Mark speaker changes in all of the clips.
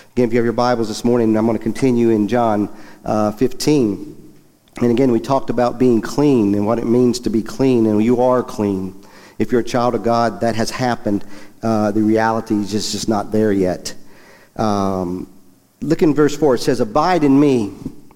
Speaker 1: Again, if you have your Bibles this morning, I'm going to continue in John 15. And again, we talked about being clean and what it means to be clean, and you are clean. If you're a child of God, that has happened. The reality is just not there yet. Look in verse 4. It says, "Abide in me.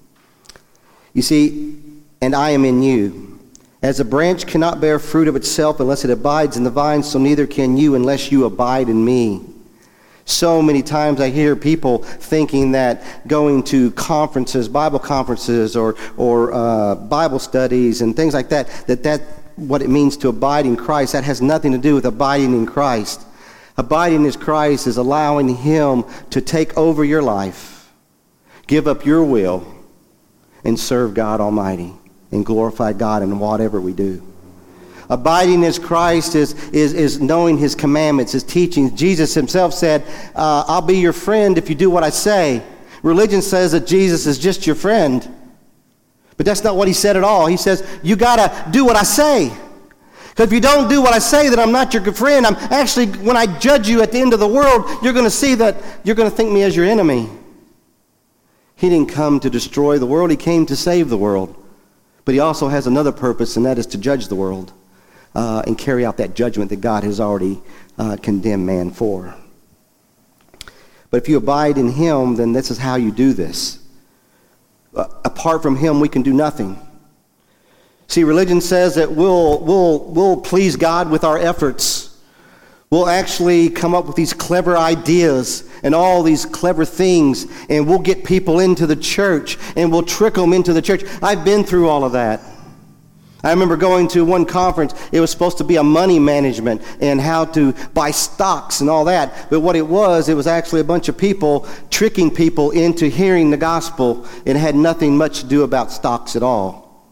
Speaker 1: You see, and I am in you. As a branch cannot bear fruit of itself unless it abides in the vine, so neither can you unless you abide in me." So many times I hear people thinking that going to conferences, Bible conferences, or Bible studies and things like that what it means to abide in Christ, that has nothing to do with abiding in Christ. Abiding in Christ is allowing Him to take over your life, give up your will, and serve God Almighty and glorify God in whatever we do. Abiding in Christ is knowing His commandments, His teachings. Jesus Himself said, I'll be your friend if you do what I say. Religion says that Jesus is just your friend. But that's not what He said at all. He says, you got to do what I say. Because if you don't do what I say, then I'm not your good friend. I'm actually, when I judge you at the end of the world, you're going to see that you're going to think me as your enemy. He didn't come to destroy the world. He came to save the world. But He also has another purpose, and that is to judge the world. And carry out that judgment that God has already condemned man for. But if you abide in Him, then this is how you do this. Apart from Him, we can do nothing. See, religion says that we'll please God with our efforts. We'll actually come up with these clever ideas and all these clever things, and we'll get people into the church, and we'll trick them into the church. I've been through all of that. I remember going to one conference. It was supposed to be a money management and how to buy stocks and all that. But what it was actually a bunch of people tricking people into hearing the gospel. It had nothing much to do about stocks at all.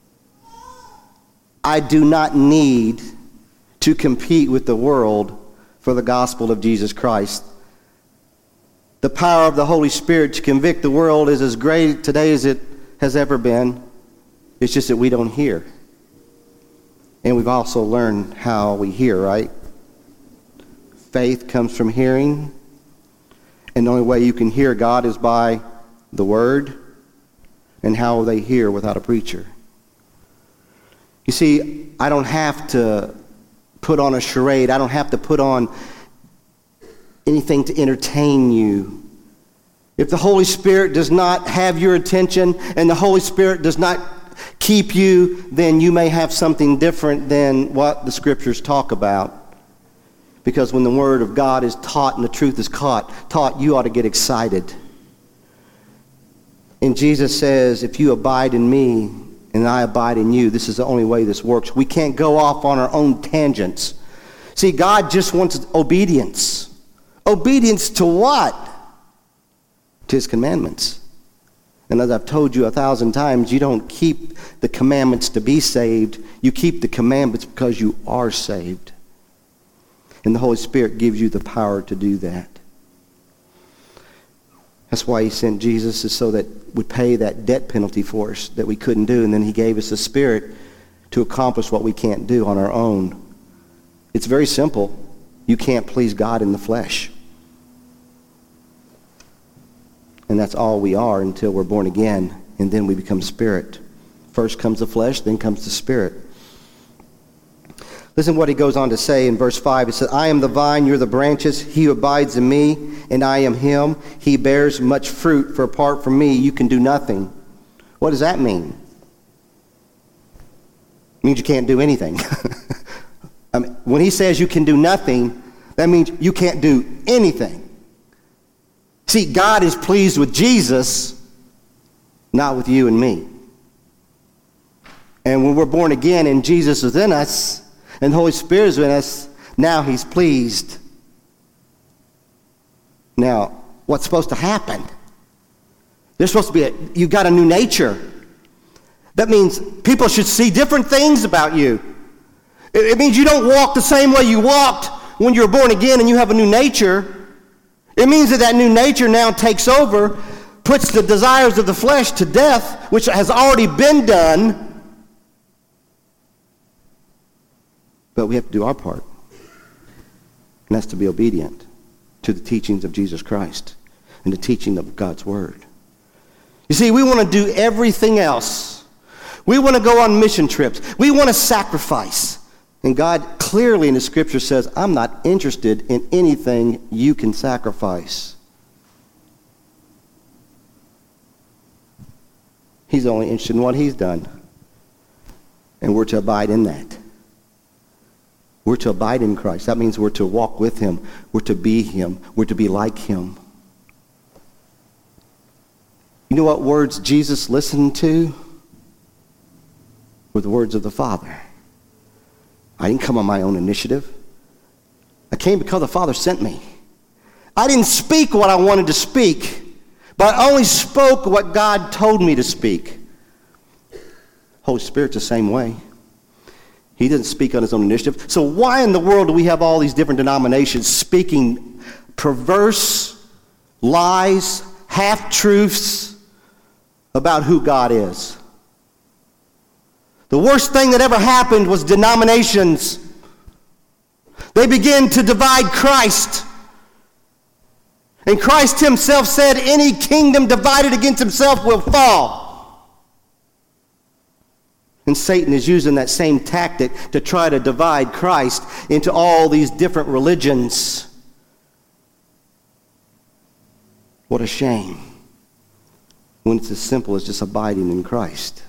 Speaker 1: I do not need to compete with the world for the gospel of Jesus Christ. The power of the Holy Spirit to convict the world is as great today as it has ever been. It's just that we don't hear. And we've also learned how we hear, right? Faith comes from hearing. And the only way you can hear God is by the Word. And how will they hear without a preacher? You see, I don't have to put on a charade. I don't have to put on anything to entertain you. If the Holy Spirit does not have your attention and the Holy Spirit does not keep you, then you may have something different than what the Scriptures talk about. Because when the Word of God is taught and the truth is taught, you ought to get excited. And Jesus says, if you abide in me and I abide in you, this is the only way this works. We can't go off on our own tangents. See, God just wants obedience. Obedience to what? To His commandments. And as I've told you 1,000 times, you don't keep the commandments to be saved. You keep the commandments because you are saved. And the Holy Spirit gives you the power to do that. That's why He sent Jesus, is so that we pay that debt penalty for us that we couldn't do. And then He gave us the Spirit to accomplish what we can't do on our own. It's very simple. You can't please God in the flesh. And that's all we are until we're born again, and then we become spirit. First comes the flesh, then comes the spirit. Listen what He goes on to say in verse 5. It says, I am the vine, you're the branches. He who abides in me, and I am Him. He bears much fruit, for apart from me, you can do nothing. What does that mean? It means you can't do anything. I mean, when He says you can do nothing, that means you can't do anything. See, God is pleased with Jesus, not with you and me. And when we're born again and Jesus is in us and the Holy Spirit is in us, now He's pleased. Now, what's supposed to happen? There's supposed to be you got a new nature. That means people should see different things about you. It means you don't walk the same way you walked when you were born again and you have a new nature. It means that new nature now takes over, puts the desires of the flesh to death, which has already been done. But we have to do our part. And that's to be obedient to the teachings of Jesus Christ. and the teaching of God's Word. You see, we want to do everything else. We want to go on mission trips. We want to sacrifice. And God clearly in the Scripture says, I'm not interested in anything you can sacrifice. He's only interested in what He's done. And we're to abide in that. We're to abide in Christ. That means we're to walk with Him. We're to be Him. We're to be like Him. You know what words Jesus listened to? Were the words of the Father. I didn't come on my own initiative. I came because the Father sent me. I didn't speak what I wanted to speak, but I only spoke what God told me to speak. Holy Spirit's the same way. He doesn't speak on his own initiative. So why in the world do we have all these different denominations speaking perverse lies, half-truths about who God is? The worst thing that ever happened was denominations. They began to divide Christ. And Christ himself said, any kingdom divided against himself will fall. And Satan is using that same tactic to try to divide Christ into all these different religions. What a shame when it's as simple as just abiding in Christ.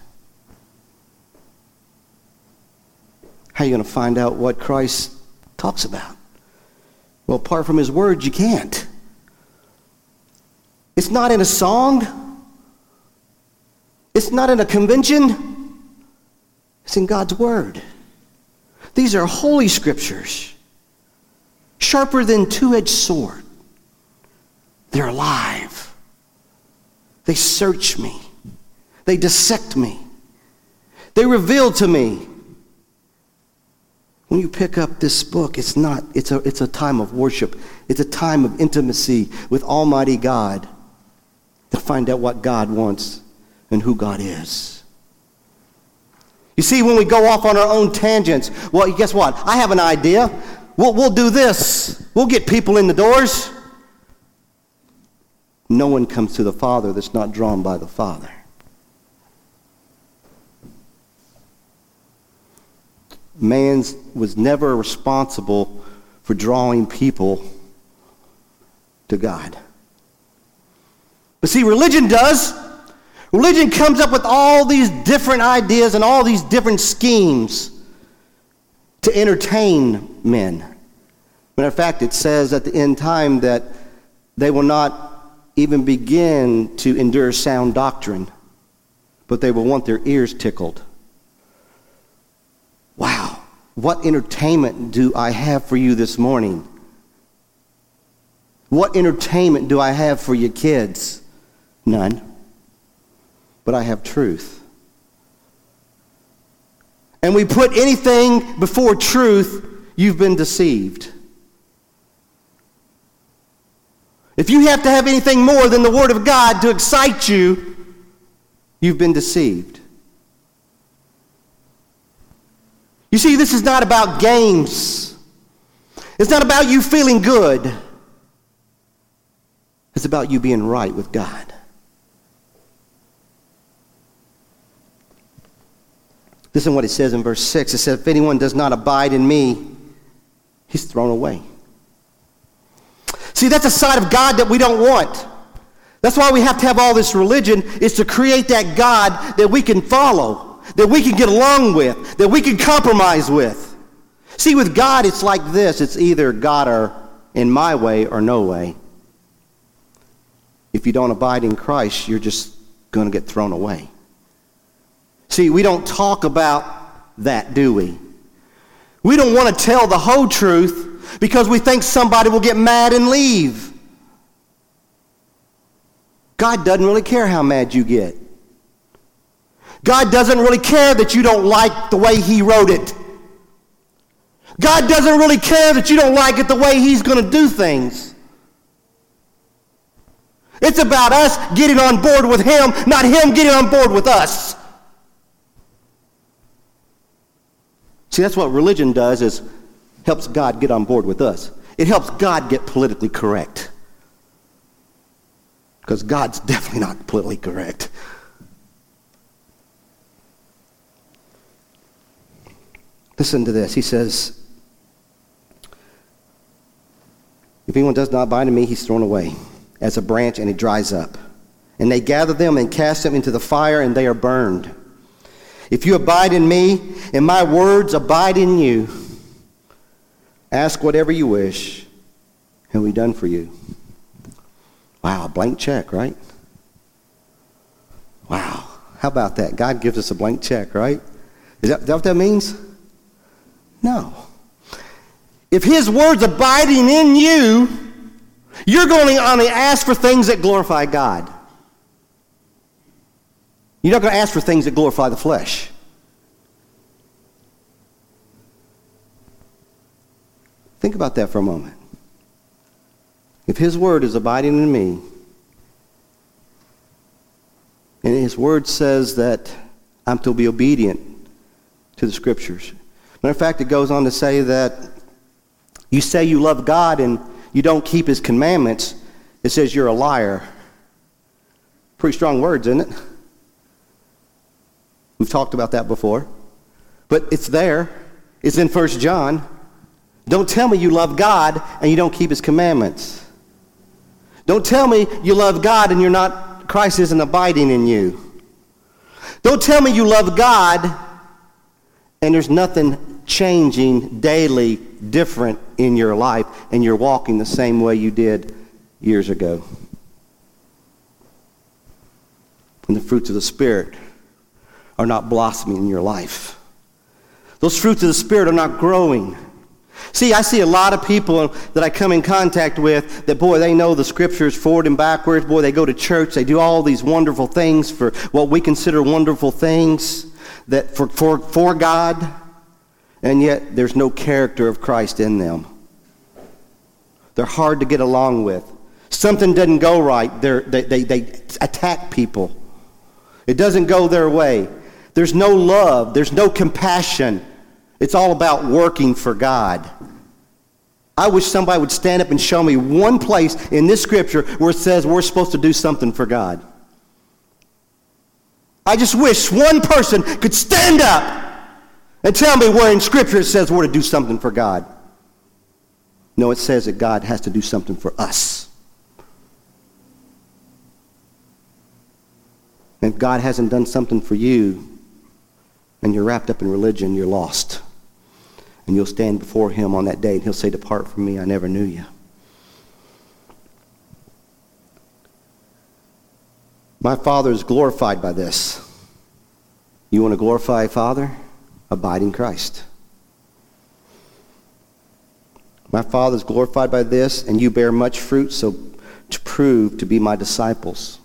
Speaker 1: How are you going to find out what Christ talks about? Well, apart from his words, you can't. It's not in a song. It's not in a convention. It's in God's Word. These are holy scriptures, sharper than two-edged sword. They're alive. They search me. They dissect me. They reveal to me. When you pick up this book, it's a time of worship. It's a time of intimacy with Almighty God to find out what God wants and who God is. You see, when we go off on our own tangents, well, guess what? I have an idea. We'll do this. We'll get people in the doors. No one comes to the Father that's not drawn by the Father. Man was never responsible for drawing people to God. But see, religion does. Religion comes up with all these different ideas and all these different schemes to entertain men. Matter of fact, it says at the end time that they will not even begin to endure sound doctrine, but they will want their ears tickled. Wow, what entertainment do I have for you this morning? What entertainment do I have for your kids? None. But I have truth. And we put anything before truth, you've been deceived. If you have to have anything more than the Word of God to excite you, you've been deceived. You see, this is not about games. It's not about you feeling good. It's about you being right with God. Listen to what it says in verse 6. It says, if anyone does not abide in me, he's thrown away. See, that's a side of God that we don't want. That's why we have to have all this religion, is to create that God that we can follow, that we can get along with, that we can compromise with. See, with God, it's like this. It's either God or in my way or no way. If you don't abide in Christ, you're just going to get thrown away. See, we don't talk about that, do we? We don't want to tell the whole truth because we think somebody will get mad and leave. God doesn't really care how mad you get. God doesn't really care that you don't like the way He wrote it. God doesn't really care that you don't like it the way He's going to do things. It's about us getting on board with Him, not Him getting on board with us. See, that's what religion does, is helps God get on board with us. It helps God get politically correct. Because God's definitely not politically correct. Listen to this. He says, if anyone does not abide in me, he's thrown away as a branch and it dries up. And they gather them and cast them into the fire, and they are burned. If you abide in me, and my words abide in you, ask whatever you wish, and it will be done for you. Wow, blank check, right? Wow, how about that? God gives us a blank check, right? Is that what that means? No. If his word's abiding in you, you're going to only ask for things that glorify God. You're not going to ask for things that glorify the flesh. Think about that for a moment. If his word is abiding in me, and his word says that I'm to be obedient to the scriptures. Matter of fact, it goes on to say that you say you love God and you don't keep his commandments, it says you're a liar. Pretty strong words, isn't it? We've talked about that before. But it's there. It's in 1 John. Don't tell me you love God and you don't keep his commandments. Don't tell me you love God and Christ isn't abiding in you. Don't tell me you love God and there's nothing changing daily different in your life and you're walking the same way you did years ago. And the fruits of the Spirit are not blossoming in your life. Those fruits of the Spirit are not growing. See, I see a lot of people that I come in contact with that, boy, they know the scriptures forward and backwards. Boy, they go to church. They do all these wonderful things for what we consider wonderful things that for God, and yet there's no character of Christ in them. They're hard to get along with. Something doesn't go right. They attack people. It doesn't go their way. There's no love. There's no compassion. It's all about working for God. I wish somebody would stand up and show me one place in this scripture where it says we're supposed to do something for God. I just wish one person could stand up and tell me where in scripture it says we're to do something for God. No, it says that God has to do something for us. And if God hasn't done something for you, and you're wrapped up in religion, you're lost. And you'll stand before him on that day, and he'll say, "Depart from me, I never knew you." My Father is glorified by this. You want to glorify Father? Abide in Christ. My Father is glorified by this, and you bear much fruit, so to prove to be my disciples.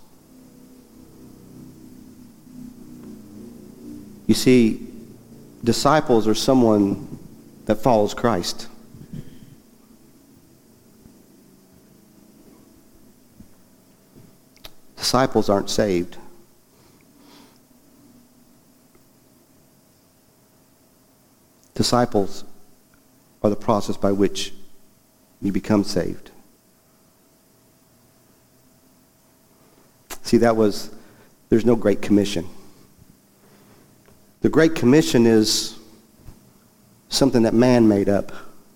Speaker 1: You see, disciples are someone that follows Christ. Disciples aren't saved. Disciples are the process by which you become saved. See, there's no Great Commission. The Great Commission is something that man made up.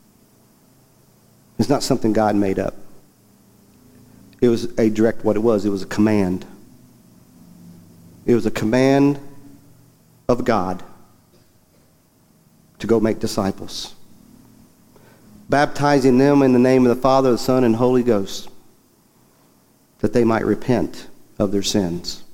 Speaker 1: It's not something God made up. It was what it was. It was a command. It was a command of God to go make disciples, baptizing them in the name of the Father, the Son, and Holy Ghost, that they might repent of their sins.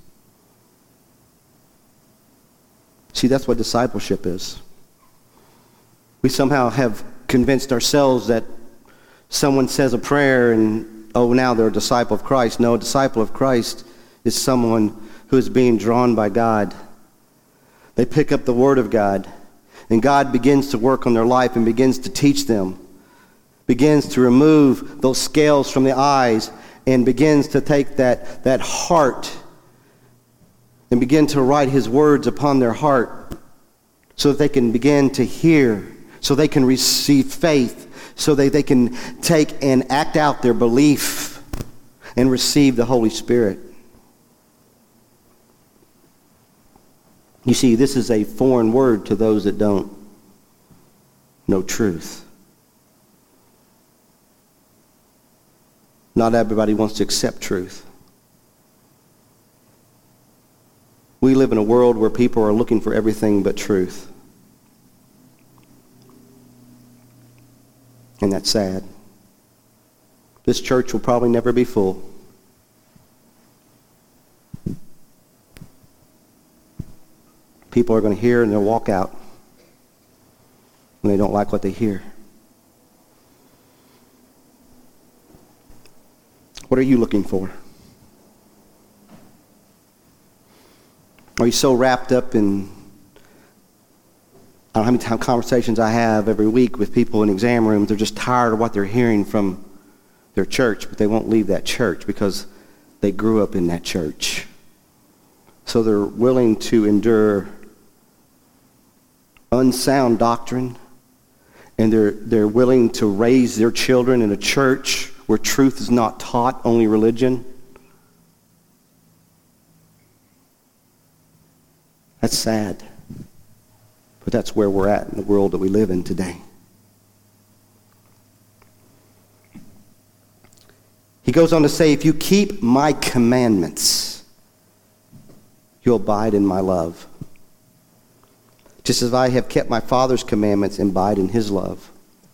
Speaker 1: See, that's what discipleship is. We somehow have convinced ourselves that someone says a prayer and, oh, now they're a disciple of Christ. No, a disciple of Christ is someone who is being drawn by God. They pick up the Word of God, and God begins to work on their life and begins to teach them, begins to remove those scales from the eyes, and begins to take that heart and begin to write his words upon their heart so that they can begin to hear, so they can receive faith, so that they can take and act out their belief and receive the Holy Spirit. You see, this is a foreign word to those that don't know truth. Not everybody wants to accept truth. We live in a world where people are looking for everything but truth. And that's sad. This church will probably never be full. People are going to hear and they'll walk out when they don't like what they hear. What are you looking for? Are you so wrapped up in, I don't know how many conversations I have every week with people in exam rooms. They're just tired of what they're hearing from their church, but they won't leave that church because they grew up in that church. So they're willing to endure unsound doctrine, and they're willing to raise their children in a church where truth is not taught, only religion. That's sad. But that's where we're at in the world that we live in today. He goes on to say, if you keep my commandments, you'll abide in my love. Just as I have kept my Father's commandments and abide in his love.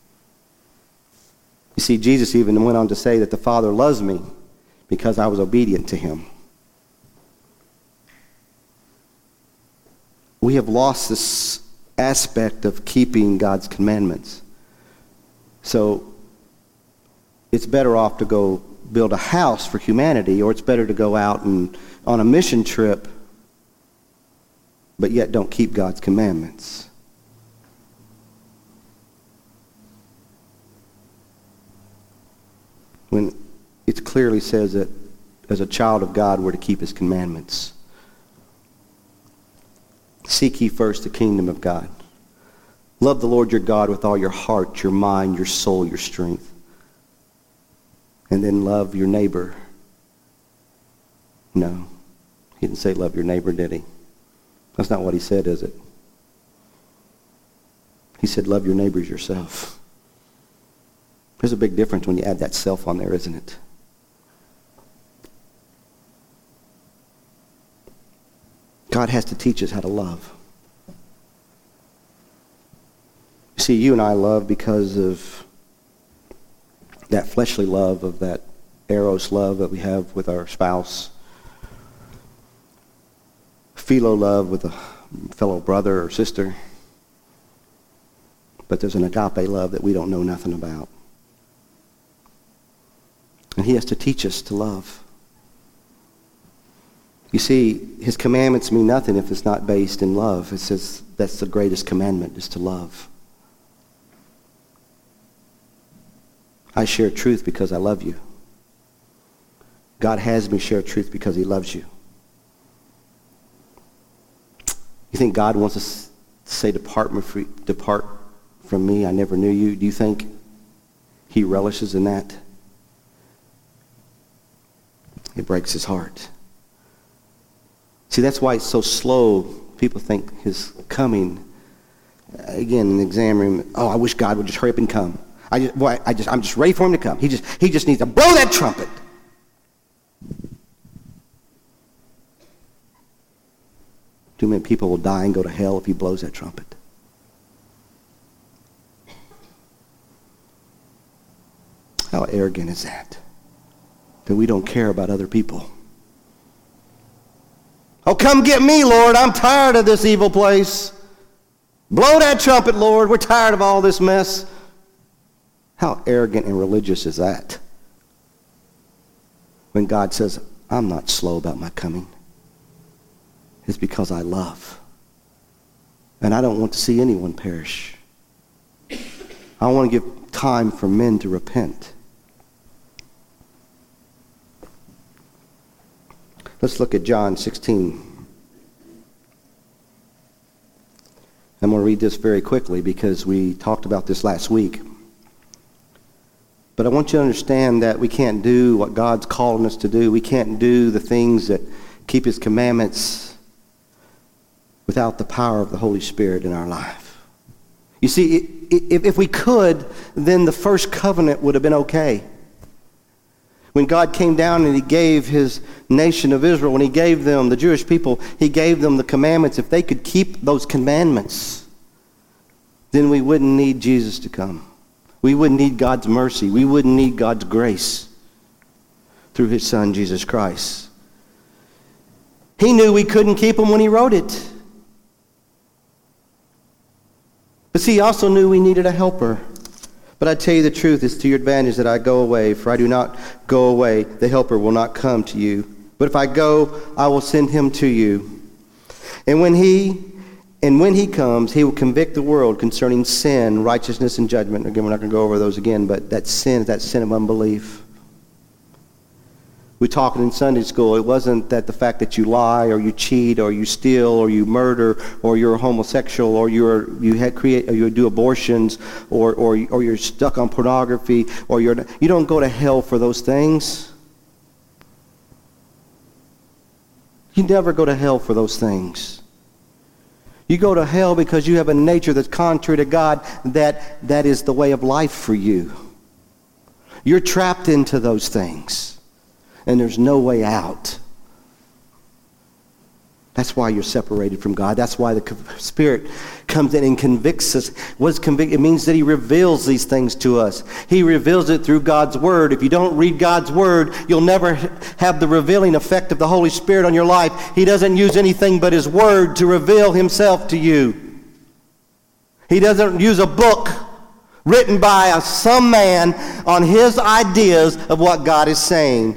Speaker 1: You see, Jesus even went on to say that the Father loves me because I was obedient to him. We have lost this aspect of keeping God's commandments. So it's better off to go build a house for humanity, or it's better to go out and on a mission trip, but yet don't keep God's commandments. When it clearly says that as a child of God, we're to keep his commandments. Seek ye first the kingdom of God. Love the Lord your God with all your heart, your mind, your soul, your strength. And then love your neighbor. No, he didn't say love your neighbor, did he? That's not what he said, is it? He said love your neighbors yourself. There's a big difference when you add that self on there, isn't it? God has to teach us how to love. You see, you and I love because of that fleshly love, of that eros love that we have with our spouse. Philo love with a fellow brother or sister. But there's an agape love that we don't know nothing about. And he has to teach us to love. You see, his commandments mean nothing if it's not based in love. It says that's the greatest commandment, is to love. I share truth because I love you. God has me share truth because he loves you. You think God wants us to say, depart from me, I never knew you? Do you think he relishes in that? It breaks his heart. See, that's why it's so slow. People think his coming, again, in the exam room, oh, I wish God would just hurry up and come. I'm just ready for him to come. He just needs to blow that trumpet. Too many people will die and go to hell if he blows that trumpet. How arrogant is that? That we don't care about other people. Oh, come get me, Lord. I'm tired of this evil place. Blow that trumpet, Lord. We're tired of all this mess. How arrogant and religious is that? When God says, I'm not slow about my coming. It's because I love. And I don't want to see anyone perish. I want to give time for men to repent. Let's look at John 16. I'm going to read this very quickly because we talked about this last week. But I want you to understand that we can't do what God's calling us to do. We can't do the things that keep his commandments without the power of the Holy Spirit in our life. You see, if we could, then the first covenant would have been okay. When God came down and he gave his nation of Israel, when he gave them, the Jewish people, he gave them the commandments. If they could keep those commandments, then we wouldn't need Jesus to come. We wouldn't need God's mercy. We wouldn't need God's grace through his Son, Jesus Christ. He knew we couldn't keep them when he wrote it. But see, he also knew we needed a helper. But I tell you the truth, it's to your advantage that I go away, for I do not go away. The helper will not come to you. But if I go, I will send him to you. And when he comes, he will convict the world concerning sin, righteousness, and judgment. Again, we're not going to go over those again, but that sin is that sin of unbelief. We talked in Sunday school, it wasn't that the fact that you lie or you cheat or you steal or you murder or you're homosexual or you do abortions or you're stuck on pornography or you don't go to hell for those things. You never go to hell for those things. You go to hell because you have a nature that's contrary to God, that is the way of life for you. You're trapped into those things. And there's no way out. That's why you're separated from God. That's why the Spirit comes in and convicts us. What is convict? It means that he reveals these things to us. He reveals it through God's Word. If you don't read God's Word, you'll never have the revealing effect of the Holy Spirit on your life. He doesn't use anything but his Word to reveal himself to you. He doesn't use a book written by some man on his ideas of what God is saying.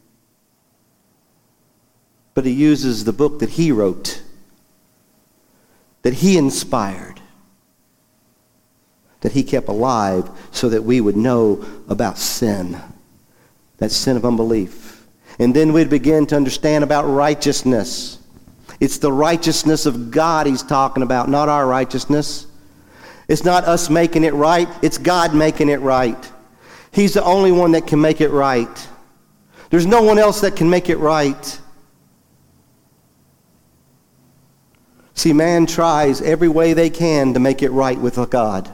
Speaker 1: But he uses the book that he wrote, that he inspired, that he kept alive so that we would know about sin, that sin of unbelief. And then we'd begin to understand about righteousness. It's the righteousness of God he's talking about, not our righteousness. It's not us making it right, it's God making it right. He's the only one that can make it right. There's no one else that can make it right. See, man tries every way they can to make it right with God.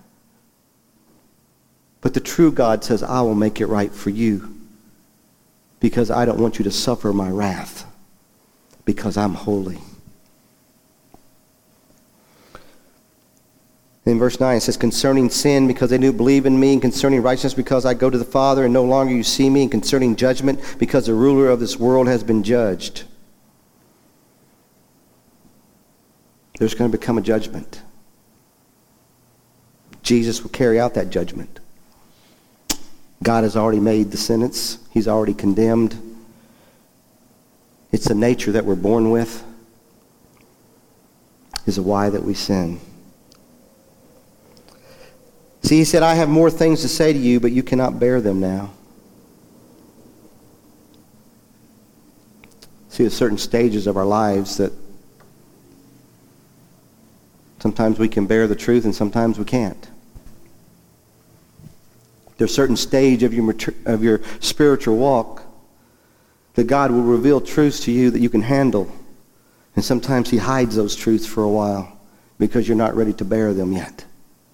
Speaker 1: But the true God says, I will make it right for you because I don't want you to suffer my wrath because I'm holy. In verse 9 it says, concerning sin, because they do believe in me, and concerning righteousness, because I go to the Father, and no longer you see me, and concerning judgment, because the ruler of this world has been judged. There's going to become a judgment. Jesus will carry out that judgment. God has already made the sentence. He's already condemned. It's the nature that we're born with. Is a why that we sin. See, he said, I have more things to say to you, but you cannot bear them now. See, there's certain stages of our lives that sometimes we can bear the truth and sometimes we can't. There's a certain stage of your spiritual walk that God will reveal truths to you that you can handle. And sometimes he hides those truths for a while because you're not ready to bear them yet.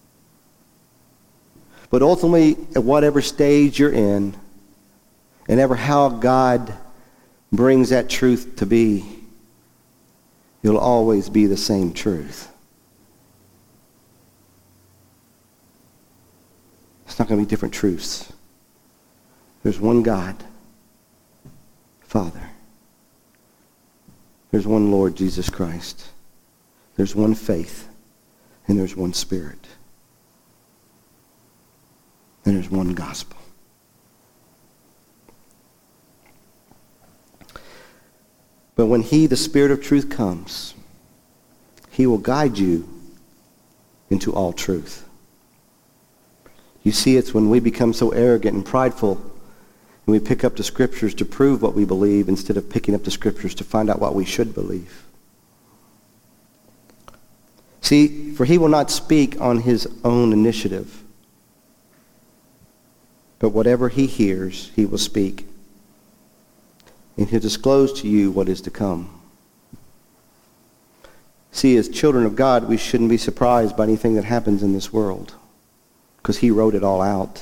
Speaker 1: But ultimately, at whatever stage you're in, and ever how God brings that truth to be, it'll always be the same truth. It's not going to be different truths. There's one God, Father. There's one Lord, Jesus Christ. There's one faith, and there's one Spirit. And there's one gospel. But when he, the Spirit of truth, comes, he will guide you into all truth. You see, it's when we become so arrogant and prideful and we pick up the scriptures to prove what we believe instead of picking up the scriptures to find out what we should believe. See, for he will not speak on his own initiative. But whatever he hears, he will speak. And he'll disclose to you what is to come. See, as children of God, we shouldn't be surprised by anything that happens in this world, because he wrote it all out.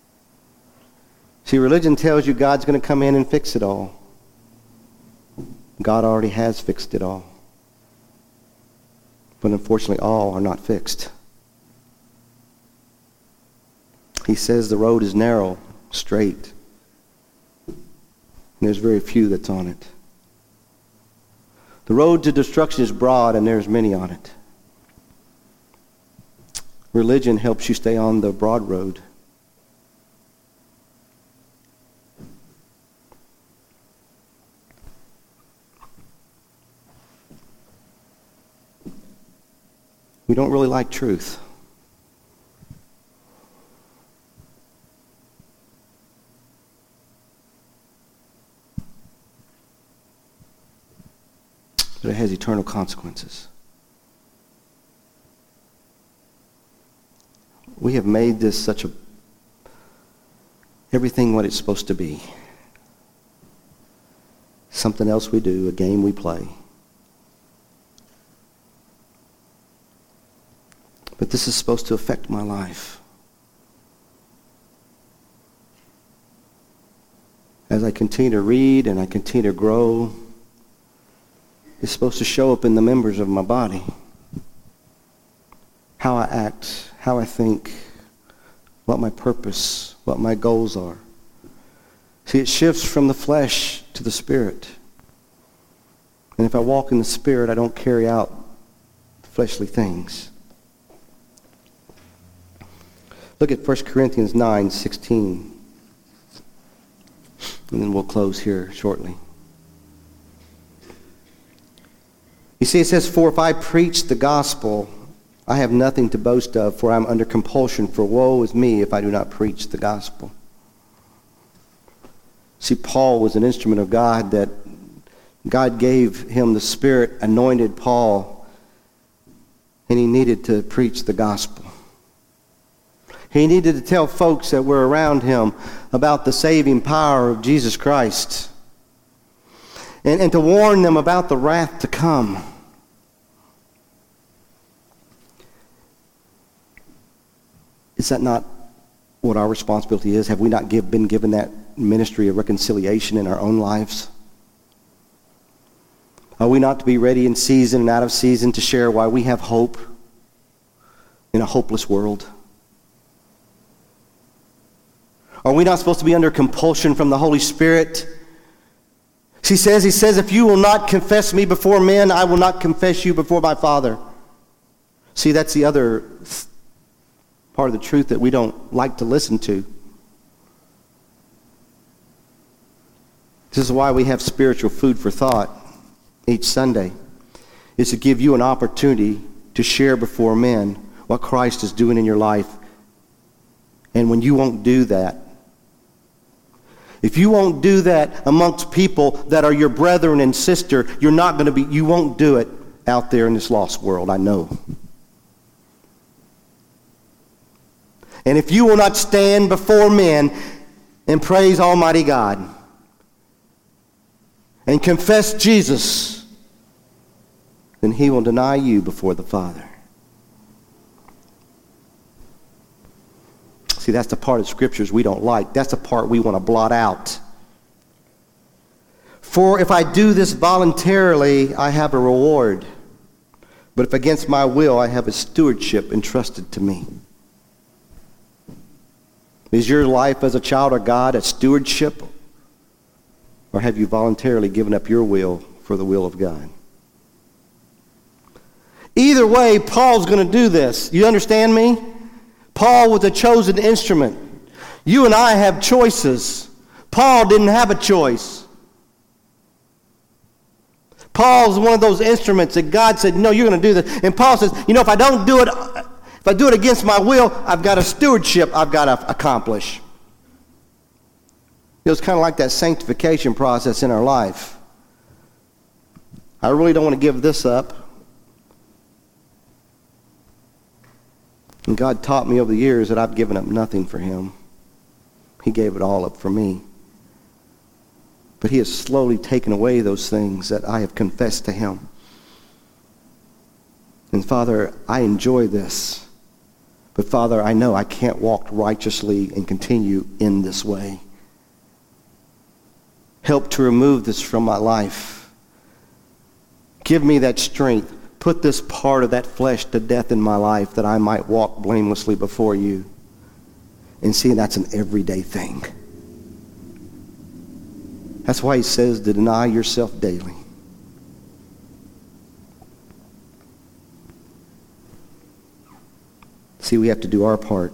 Speaker 1: See, religion tells you God's going to come in and fix it all. God already has fixed it all. But unfortunately, all are not fixed. He says the road is narrow, straight, and there's very few that's on it. The road to destruction is broad, and there's many on it. Religion helps you stay on the broad road. We don't really like truth. But it has eternal consequences. We have made this such a everything what it's supposed to be. Something else we do, a game we play. But this is supposed to affect my life. As I continue to read and I continue to grow, it's supposed to show up in the members of my body. How I act, how I think, what my purpose, what my goals are. See, it shifts from the flesh to the spirit. And if I walk in the spirit, I don't carry out fleshly things. Look at 1 Corinthians 9:16. And then we'll close here shortly. You see, it says, "For if I preach the gospel, I have nothing to boast of, for I am under compulsion, for woe is me if I do not preach the gospel." See, Paul was an instrument of God, that God gave him the Spirit, anointed Paul, and he needed to preach the gospel. He needed to tell folks that were around him about the saving power of Jesus Christ, and to warn them about the wrath to come. Is that not what our responsibility is? Have we not been given that ministry of reconciliation in our own lives? Are we not to be ready in season and out of season to share why we have hope in a hopeless world? Are we not supposed to be under compulsion from the Holy Spirit? He says, if you will not confess me before men, I will not confess you before my Father. See, that's the other part of the truth that we don't like to listen to. This is why we have spiritual food for thought each Sunday, is to give you an opportunity to share before men what Christ is doing in your life. And when you won't do that, if you won't do that amongst people that are your brethren and sister, you won't do it out there in this lost world, I know. And if you will not stand before men and praise Almighty God and confess Jesus, then he will deny you before the Father. See, that's the part of Scriptures we don't like. That's the part we want to blot out. "For if I do this voluntarily, I have a reward. But if against my will, I have a stewardship entrusted to me." Is your life as a child of God a stewardship? Or have you voluntarily given up your will for the will of God? Either way, Paul's going to do this. You understand me? Paul was a chosen instrument. You and I have choices. Paul didn't have a choice. Paul's one of those instruments that God said, "No, you're going to do this." And Paul says, if I don't do it, if I do it against my will, I've got a stewardship I've got to accomplish. It's kind of like that sanctification process in our life. I really don't want to give this up. And God taught me over the years that I've given up nothing for him. He gave it all up for me. But he has slowly taken away those things that I have confessed to him. And Father, I enjoy this. But Father, I know I can't walk righteously and continue in this way. Help to remove this from my life. Give me that strength. Put this part of that flesh to death in my life that I might walk blamelessly before you. And see, that's an everyday thing. That's why he says to deny yourself daily. See, we have to do our part.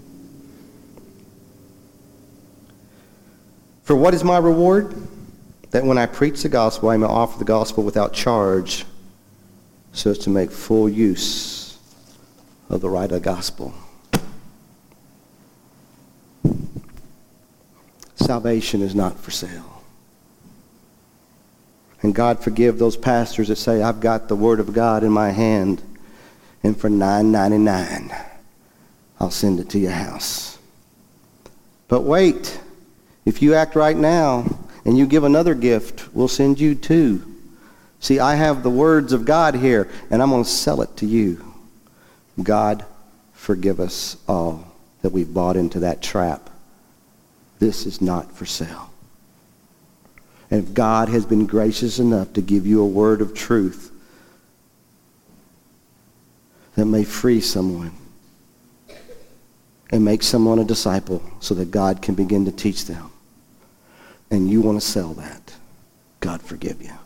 Speaker 1: For what is my reward? That when I preach the gospel, I may offer the gospel without charge, so as to make full use of the right of the gospel. Salvation is not for sale. And God forgive those pastors that say, I've got the word of God in my hand, and for $9.99, I'll send it to your house. But wait, if you act right now and you give another gift, we'll send you two. See, I have the words of God here, and I'm going to sell it to you. God, forgive us all that we've bought into that trap. This is not for sale. And if God has been gracious enough to give you a word of truth that may free someone and make someone a disciple so that God can begin to teach them, and you want to sell that, God forgive you.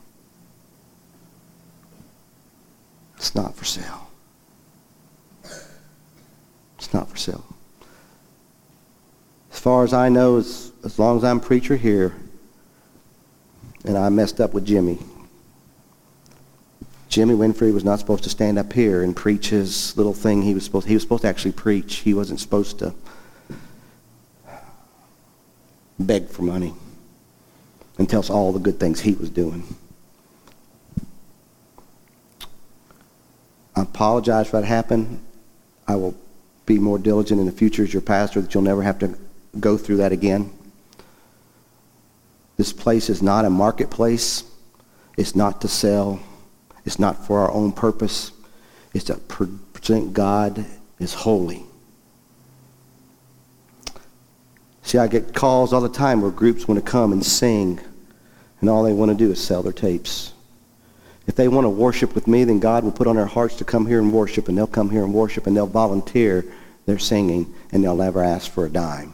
Speaker 1: It's not for sale. It's not for sale. As far as I know, as long as I'm preacher here, and I messed up with Jimmy. Jimmy Winfrey was not supposed to stand up here and preach his little thing. He was supposed to actually preach. He wasn't supposed to beg for money and tell us all the good things he was doing. I apologize for that happened. I will be more diligent in the future as your pastor that you'll never have to go through that again. This place is not a marketplace. It's not to sell. It's not for our own purpose. It's to present God as holy. See, I get calls all the time where groups want to come and sing, and all they want to do is sell their tapes. If they want to worship with me, then God will put on their hearts to come here and worship, and they'll come here and worship, and they'll volunteer their singing, and they'll never ask for a dime.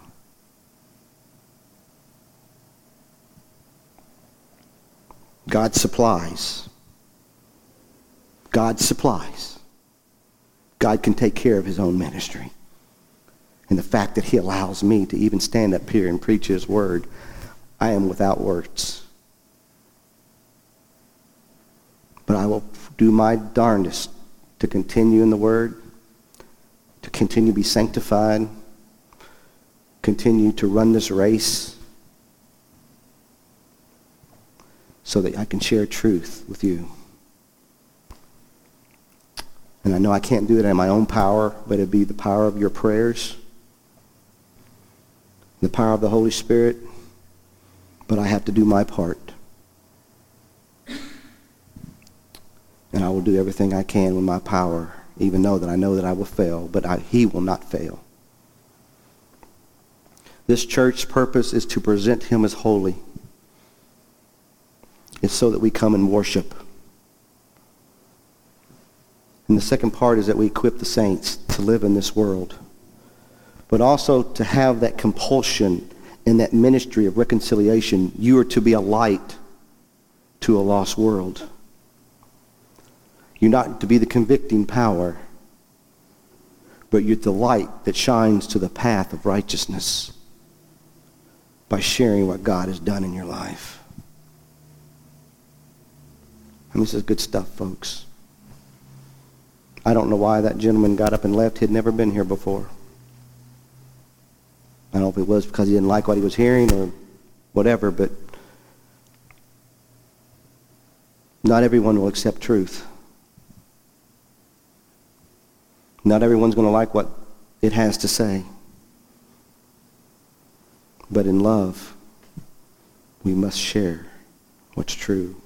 Speaker 1: God supplies. God supplies. God can take care of his own ministry. And the fact that he allows me to even stand up here and preach his word, I am without words. But I will do my darndest to continue in the word, to continue to be sanctified, continue to run this race, so that I can share truth with you. And I know I can't do it in my own power, but it'd be the power of your prayers, the power of the Holy Spirit, but I have to do my part. And I will do everything I can with my power, even though that I know that I will fail, but he will not fail. This church's purpose is to present him as holy. It's so that we come and worship. And the second part is that we equip the saints to live in this world, but also to have that compulsion and that ministry of reconciliation. You are to be a light to a lost world. You're not to be the convicting power, but you're the light that shines to the path of righteousness by sharing what God has done in your life. And this is good stuff, folks. I don't know why that gentleman got up and left. He'd never been here before. I don't know if it was because he didn't like what he was hearing or whatever, but not everyone will accept truth. Not everyone's going to like what it has to say. But in love, we must share what's true.